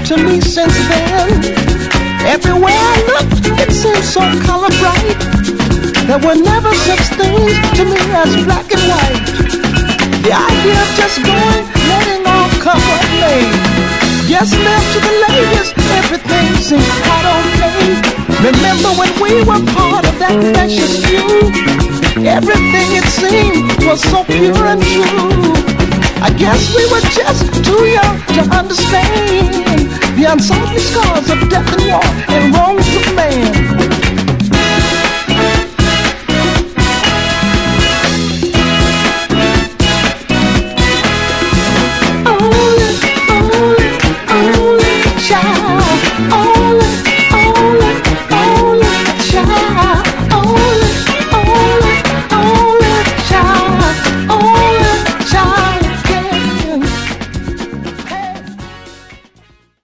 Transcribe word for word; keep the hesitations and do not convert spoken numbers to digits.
to me since then. Everywhere I looked, it seemed so color bright. There were never such things to me as black and white. The idea of just going, letting all cover lay. Yes, ma'am, to the ladies, everything seemed quite okay. Remember when we were part of that precious few? Everything it seemed was so pure and true. I guess we were just too young to understand the unsightly scars of death and war and wrongs of man.